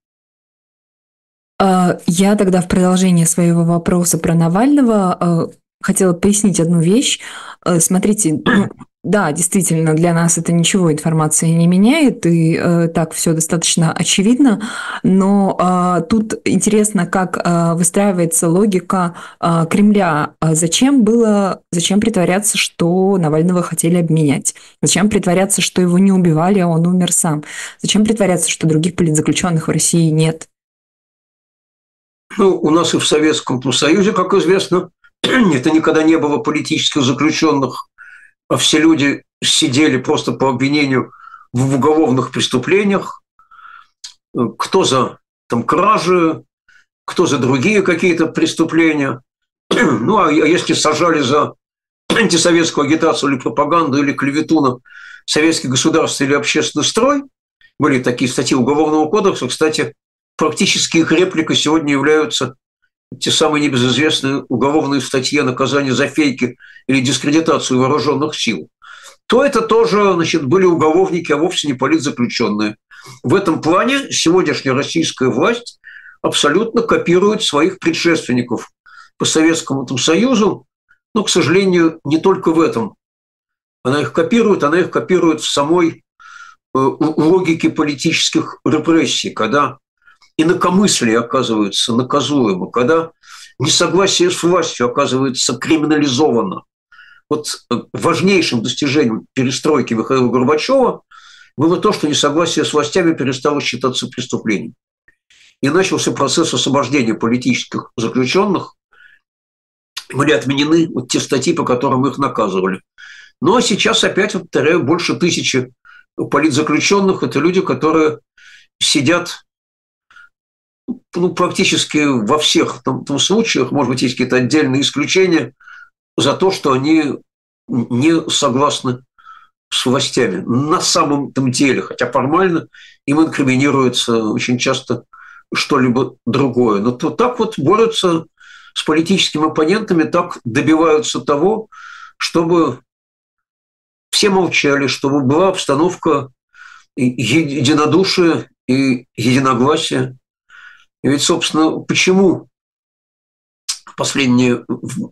Я тогда в продолжение своего вопроса про Навального хотела пояснить одну вещь. Смотрите, ну, да, действительно, для нас это ничего информации не меняет, и э, так все достаточно очевидно, но э, тут интересно, как э, выстраивается логика э, Кремля. Зачем было, зачем притворяться, что Навального хотели обменять? Зачем притворяться, что его не убивали, а он умер сам? Зачем притворяться, что других политзаключенных в России нет? Ну, у нас и в Советском Союзе, как известно, это никогда не было политических заключенных, а все люди сидели просто по обвинению в уголовных преступлениях. Кто за там, кражи, кто за другие какие-то преступления. Ну, а если сажали за антисоветскую агитацию или пропаганду, или клевету на советский государство или общественный строй, были такие статьи Уголовного кодекса. Кстати, практически их репликой сегодня являются те самые небезызвестные уголовные статьи о наказании за фейки или дискредитацию вооруженных сил, то это тоже, значит, были уголовники, а вовсе не политзаключенные. В этом плане сегодняшняя российская власть абсолютно копирует своих предшественников по Советскому Союзу, но, к сожалению, не только в этом. Она их копирует, она их копирует в самой логике политических репрессий, когда инакомыслие оказывается наказуемо, когда несогласие с властью оказывается криминализовано. Вот важнейшим достижением перестройки Михаила Горбачева было то, что несогласие с властями перестало считаться преступлением. И начался процесс освобождения политических заключенных. Были отменены вот те статьи, по которым их наказывали. Ну а сейчас опять, повторяю, больше тысячи политзаключенных – это люди, которые сидят ну, практически во всех там, там случаях, может быть, есть какие-то отдельные исключения, за то, что они не согласны с властями. На самом деле, хотя формально им инкриминируется очень часто что-либо другое. Но то, так вот борются с политическими оппонентами, так добиваются того, чтобы все молчали, чтобы была обстановка единодушия и единогласия. И ведь, собственно, почему в последнее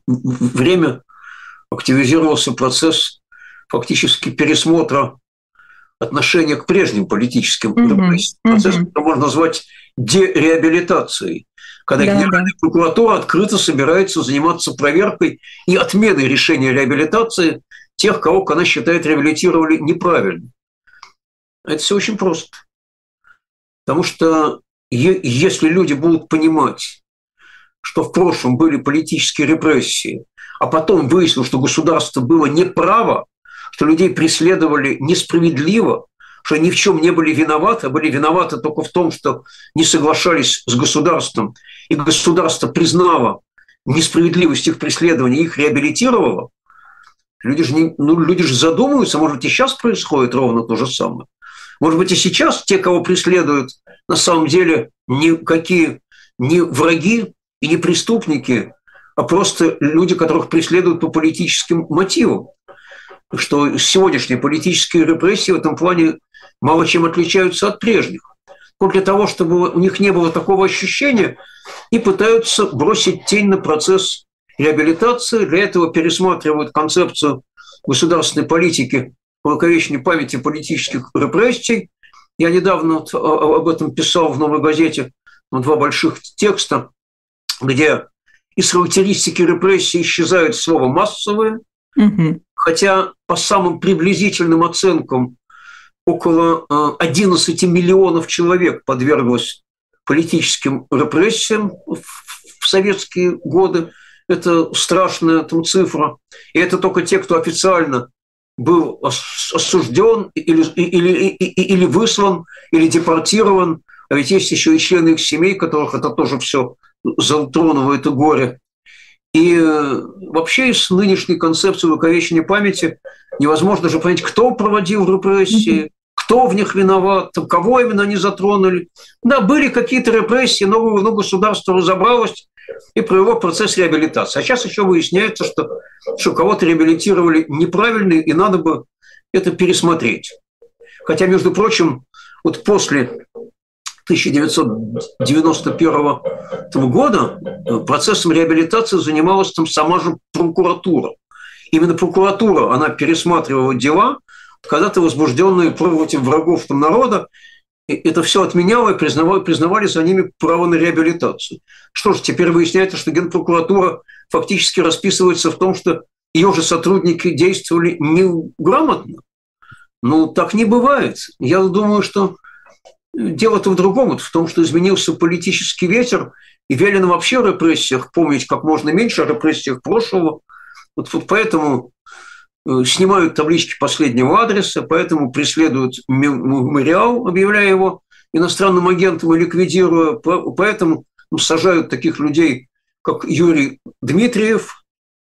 время активизировался процесс фактически пересмотра отношения к прежним политическим репрессиям. Mm-hmm. Процесс, mm-hmm. который можно назвать дереабилитацией, когда да, Генеральная да. прокуратура открыто собирается заниматься проверкой и отменой решения реабилитации тех, кого она считает реабилитировали неправильно. Это все очень просто. Потому что если люди будут понимать, что в прошлом были политические репрессии, а потом выяснилось, что государство было неправо, что людей преследовали несправедливо, что ни в чем не были виноваты, а были виноваты только в том, что не соглашались с государством, и государство признало несправедливость их преследования, их реабилитировало, люди же, не, ну, люди же задумываются, может быть, и сейчас происходит ровно то же самое. Может быть, и сейчас те, кого преследуют, на самом деле никакие не враги и не преступники, а просто люди, которых преследуют по политическим мотивам. Что сегодняшние политические репрессии в этом плане мало чем отличаются от прежних. Но для того, чтобы у них не было такого ощущения, и пытаются бросить тень на процесс реабилитации. Для этого пересматривают концепцию государственной политики по увековечению памяти политических репрессий. Я недавно об этом писал в «Новой газете», два больших текста, где из характеристики репрессий исчезает слово «массовые», угу. хотя по самым приблизительным оценкам около одиннадцати миллионов человек подверглось политическим репрессиям в советские годы. Это страшная там цифра. И это только те, кто официально был осужден или, или, или выслан, или депортирован. А ведь есть еще и члены их семей, которых это тоже все затронуло, это горе. И вообще из нынешней концепции увековечения памяти невозможно же понять, кто проводил репрессии, кто в них виноват, кого именно они затронули. Да, были какие-то репрессии, но, но государство разобралось и провело процесс реабилитации. А сейчас еще выясняется, что, что кого-то реабилитировали неправильно, и надо бы это пересмотреть. Хотя, между прочим, вот после тысяча девятьсот девяносто первого года процессом реабилитации занималась там сама же прокуратура. Именно прокуратура, она пересматривала дела, когда-то возбужденные против врагов там народа, и это все отменяло и признавали, признавали за ними право на реабилитацию. Что ж, теперь выясняется, что Генпрокуратура фактически расписывается в том, что ее же сотрудники действовали неграмотно. Ну, так не бывает. Я думаю, что дело-то в другом, в том, что изменился политический ветер, и велено вообще в репрессиях помнить как можно меньше о репрессиях прошлого. Вот, вот поэтому снимают таблички последнего адреса, поэтому преследуют мемориал, объявляя его иностранным агентом и ликвидируя, поэтому сажают таких людей, как Юрий Дмитриев,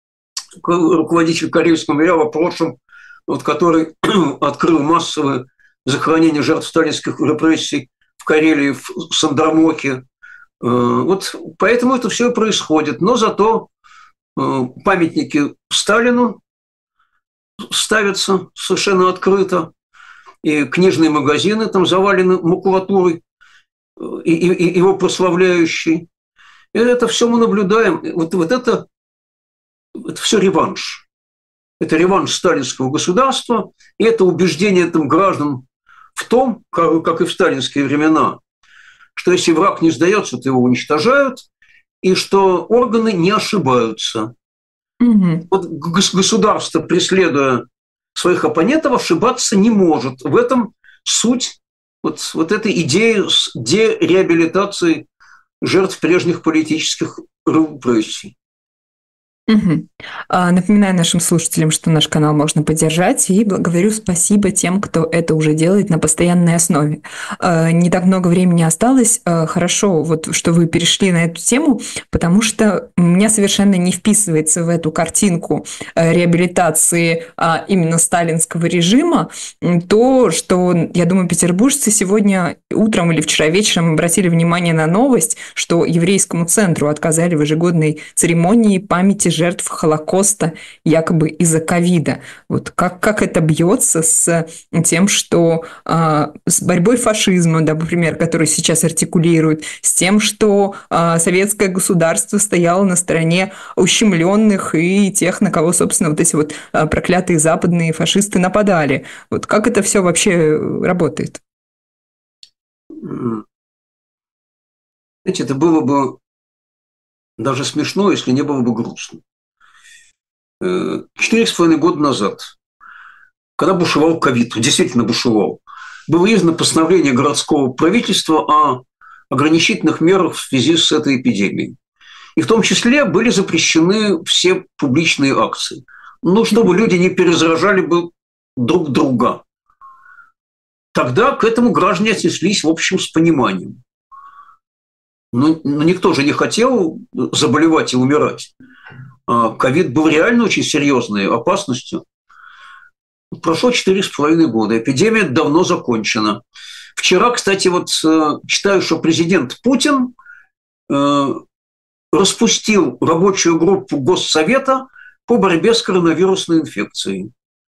руководитель Карельского мемориала в прошлом, вот, который открыл массовое захоронение жертв сталинских репрессий в Карелии, в Сандермохе, Вот поэтому это все и происходит. Но зато памятники Сталину ставятся совершенно открыто, и книжные магазины там завалены макулатурой, и, и, и его прославляющей. И это все мы наблюдаем. Вот, вот это, это все реванш. Это реванш сталинского государства, и это убеждение там граждан в том, как, как и в сталинские времена, что если враг не сдается, то его уничтожают, и что органы не ошибаются. Mm-hmm. Вот государство, преследуя своих оппонентов, ошибаться не может. В этом суть вот, вот этой идеи с дереабилитацией жертв прежних политических репрессий. Угу. Напоминаю нашим слушателям, что наш канал можно поддержать, и говорю спасибо тем, кто это уже делает на постоянной основе. Не так много времени осталось. Хорошо, вот что вы перешли на эту тему, потому что у меня совершенно не вписывается в эту картинку реабилитации именно сталинского режима то, что, я думаю, петербуржцы сегодня утром или вчера вечером обратили внимание на новость, что еврейскому центру отказали в ежегодной церемонии памяти жертв Холокоста якобы из-за ковида. Вот как, как это бьется с тем, что а, с борьбой фашизма, да, например, который сейчас артикулирует, с тем, что а, советское государство стояло на стороне ущемленных и тех, на кого, собственно, вот эти вот а, проклятые западные фашисты нападали. Вот как это все вообще работает? Знаете, это было бы даже смешно, если не было бы грустно. Четыре с половиной года назад, когда бушевал ковид, действительно бушевал, было издано постановление городского правительства о ограничительных мерах в связи с этой эпидемией. И в том числе были запрещены все публичные акции. Ну, чтобы люди не перезаражали бы друг друга. Тогда к этому граждане отнеслись, в общем, с пониманием. Но, но никто же не хотел заболевать и умирать. Ковид был реально очень серьезной опасностью. Прошло четыре с половиной года. Эпидемия давно закончена. Вчера, кстати, вот читаю, что президент Путин распустил рабочую группу Госсовета по борьбе с коронавирусной инфекцией.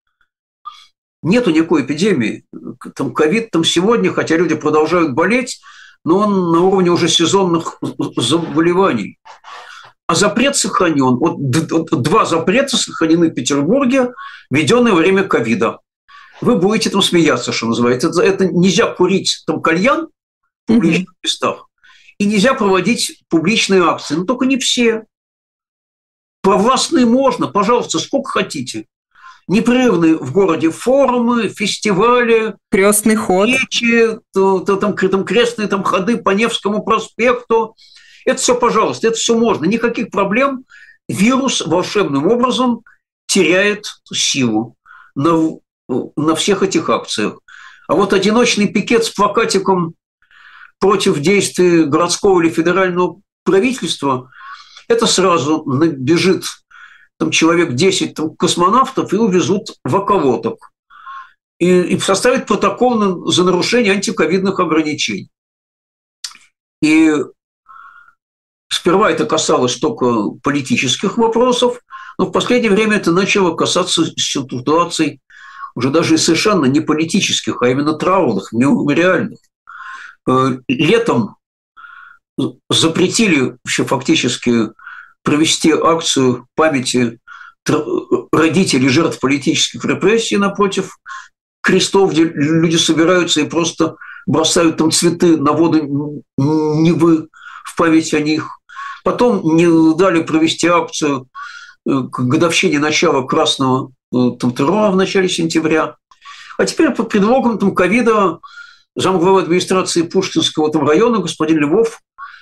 Нету никакой эпидемии. Там ковид там сегодня, хотя люди продолжают болеть, но он на уровне уже сезонных заболеваний. А запрет сохранен. Вот два запрета сохранены в Петербурге, введенные во время ковида. Вы будете там смеяться, что называется. Это, это нельзя курить там кальян в публичных mm-hmm. местах. И нельзя проводить публичные акции. Но только не все. Провластные можно, пожалуйста, сколько хотите. Непрерывные в городе форумы, фестивали, крестный ход, речи, то, то, там, там крестные там, ходы по Невскому проспекту. Это все, пожалуйста, это все можно. Никаких проблем. Вирус волшебным образом теряет силу на, на всех этих акциях. А вот одиночный пикет с плакатиком против действий городского или федерального правительства, это сразу бежит там человек десять там, космонавтов и увезут в околоток. И, и составить протокол за нарушение антиковидных ограничений. И сперва это касалось только политических вопросов, но в последнее время это начало касаться ситуаций уже даже совершенно не политических, а именно траурных, мемориальных. Летом запретили вообще фактически провести акцию памяти родителей жертв политических репрессий напротив крестов, где люди собираются и просто бросают там цветы на воду Невы в память о них. Потом не дали провести акцию к годовщине начала красного там, террора в начале сентября. А теперь под предлогом там, ковида замглавы администрации Пушкинского там, района господин Львов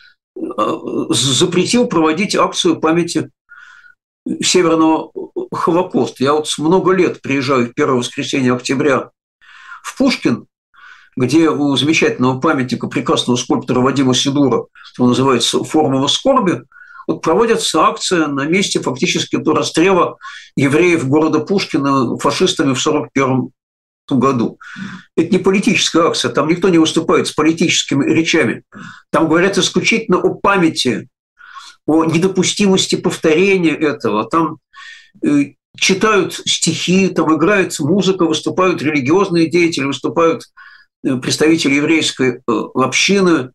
запретил проводить акцию памяти Северного Холокоста. Я вот много лет приезжаю в первое воскресенье октября в Пушкин, где у замечательного памятника прекрасного скульптора Вадима Сидура, он называется «Формула скорби», вот проводится акция на месте фактически до расстрела евреев города Пушкина фашистами в сорок первом году. Это не политическая акция, там никто не выступает с политическими речами. Там говорят исключительно о памяти, о недопустимости повторения этого. Там э, читают стихи, там играет музыка, выступают религиозные деятели, выступают э, представители еврейской э, общины.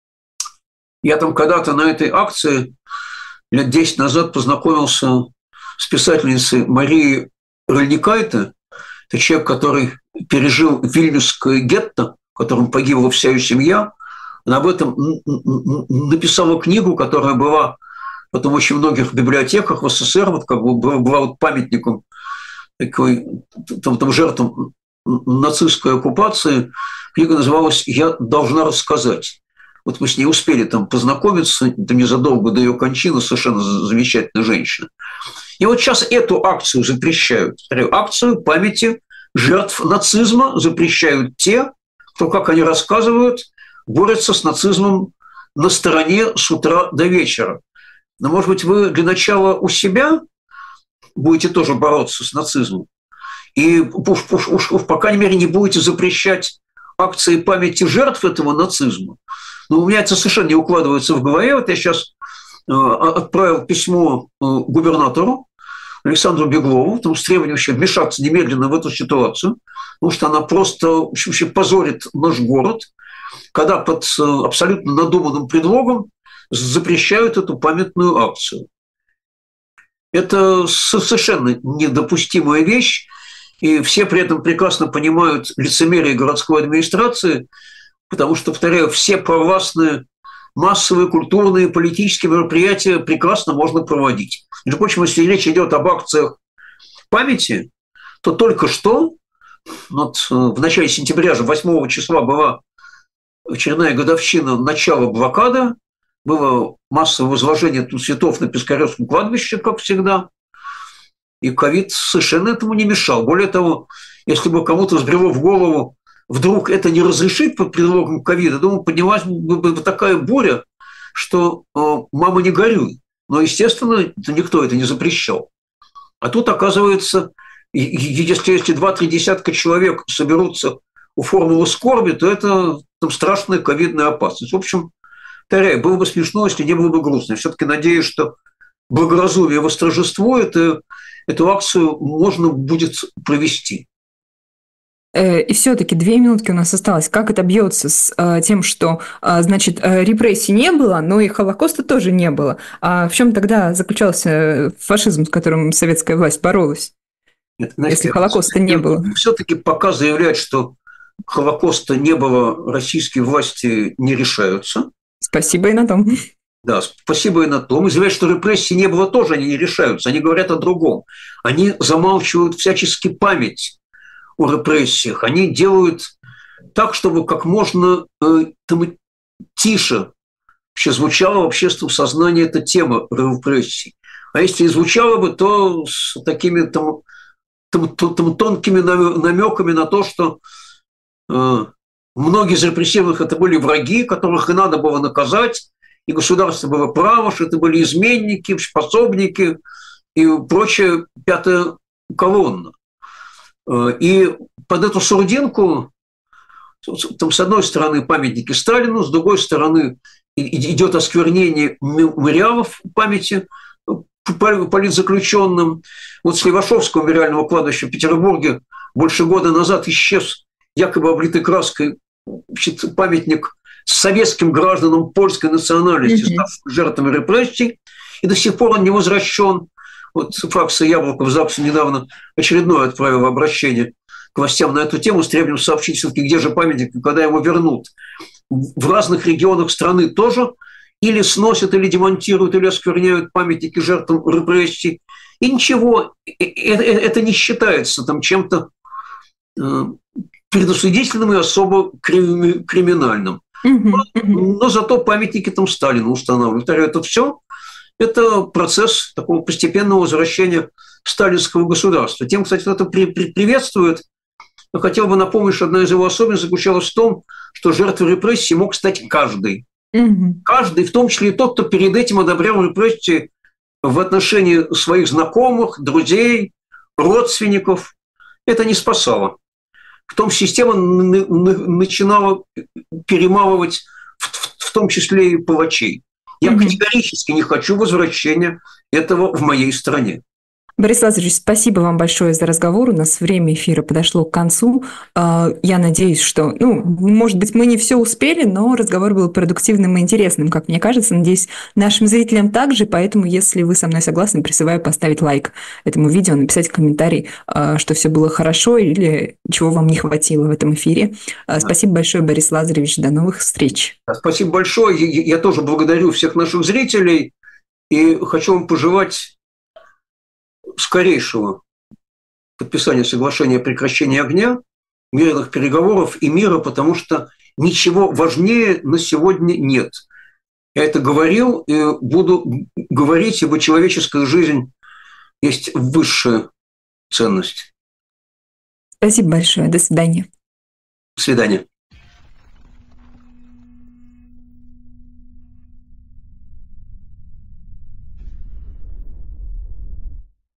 Я там когда-то на этой акции лет десять назад познакомился с писательницей Марией Рольникайте. Это человек, который пережил Вильнюсское гетто, в котором погибла вся ее семья. Она об этом написала книгу, которая была потом в очень многих библиотеках в СССР, вот как бы была вот памятником такой, там, там, жертвам нацистской оккупации. Книга называлась «Я должна рассказать». Вот мы с ней успели там познакомиться, там незадолго до ее кончины, совершенно замечательная женщина. И вот сейчас эту акцию запрещают. Акцию памяти жертв нацизма запрещают те, кто, как они рассказывают, борется с нацизмом на стороне с утра до вечера. Но, может быть, вы для начала у себя будете тоже бороться с нацизмом, и уж, уж, уж, уж, по крайней мере, не будете запрещать акции памяти жертв этого нацизма. Но у меня это совершенно не укладывается в голове. Вот я сейчас э, отправил письмо э, губернатору Александру Беглову, там, с требованием вообще вмешаться немедленно в эту ситуацию, потому что она просто вообще позорит наш город, когда под э, абсолютно надуманным предлогом запрещают эту памятную акцию. Это совершенно недопустимая вещь, и все при этом прекрасно понимают лицемерие городской администрации, потому что, повторяю, все провластные массовые культурные политические мероприятия прекрасно можно проводить. Между прочим, если речь идет об акциях памяти, то только что, вот в начале сентября же, восьмого числа, была очередная годовщина начала блокады, было массовое возложение цветов на Пискаревском кладбище, как всегда, и ковид совершенно этому не мешал. Более того, если бы кому-то взбрело в голову вдруг это не разрешить под предлогом ковида, думаю, поднялась бы такая буря, что мама не горюй. Но, естественно, никто это не запрещал. А тут, оказывается, если, если два-три десятка человек соберутся у формулы скорби, то это там страшная ковидная опасность. В общем, повторяю, было бы смешно, если не было бы грустно. Я все-таки надеюсь, что благоразумие восторжествует, и эту акцию можно будет провести. И все-таки две минутки у нас осталось. Как это бьется с а, тем, что, а, значит, репрессий не было, но и Холокоста тоже не было? А в чем тогда заключался фашизм, с которым советская власть боролась, Нет, если Холокоста не было? Все-таки пока заявлять, что Холокоста не было, российские власти не решаются. Спасибо и на том. Да, спасибо и на том. И заявлять, что репрессий не было, тоже они не решаются. Они говорят о другом. Они замалчивают всячески память о репрессиях. Они делают так, чтобы как можно э, там, тише вообще звучала в общественном сознании эта тема репрессий. А если и звучала бы, то с такими там, там, там, тонкими намеками на то, что э, многие из репрессированных это были враги, которых и надо было наказать, и государство было право, что это были изменники, пособники и прочая пятая колонна. И под эту сурдинку, там, с одной стороны, памятники Сталину, с другой стороны, идет осквернение мемориалов памяти политзаключенным. Вот с Левашовского мемориального кладбища в Петербурге больше года назад исчез якобы облитый краской памятник советским гражданам польской национальности, mm-hmm. ставшим жертвами репрессий, и до сих пор он не возвращен. Вот фракция «Яблоко» в ЗАГСе недавно очередное отправила обращение к властям на эту тему с требованием сообщить все-таки, где же памятник и когда его вернут. В разных регионах страны тоже или сносят, или демонтируют, или оскверняют памятники жертвам репрессий. И ничего, это не считается там чем-то предусудительным и особо криминальным. Но зато памятники там Сталину устанавливают. Это все. Это процесс такого постепенного возвращения сталинского государства. Тем, кстати, это при, при, приветствует. Но хотел бы напомнить, что одна из его особенностей заключалась в том, что жертвой репрессий мог стать каждый. Mm-hmm. Каждый, в том числе и тот, кто перед этим одобрял репрессии в отношении своих знакомых, друзей, родственников. Это не спасало. Потом система начинала перемалывать, в том числе и палачей. Я mm-hmm. категорически не хочу возвращения этого в моей стране. Борис Лазаревич, спасибо вам большое за разговор. У нас время эфира подошло к концу. Я надеюсь, что, ну, может быть, мы не все успели, но разговор был продуктивным и интересным, как мне кажется. Надеюсь, нашим зрителям также. Поэтому, если вы со мной согласны, призываю поставить лайк этому видео, написать комментарий, что все было хорошо или чего вам не хватило в этом эфире. Спасибо большое, Борис Лазаревич. До новых встреч. Спасибо большое. Я тоже благодарю всех наших зрителей и хочу вам пожелать скорейшего подписания соглашения о прекращении огня, мирных переговоров и мира, потому что ничего важнее на сегодня нет. Я это говорил и буду говорить, ибо человеческая жизнь есть высшая ценность. Спасибо большое. До свидания. До свидания.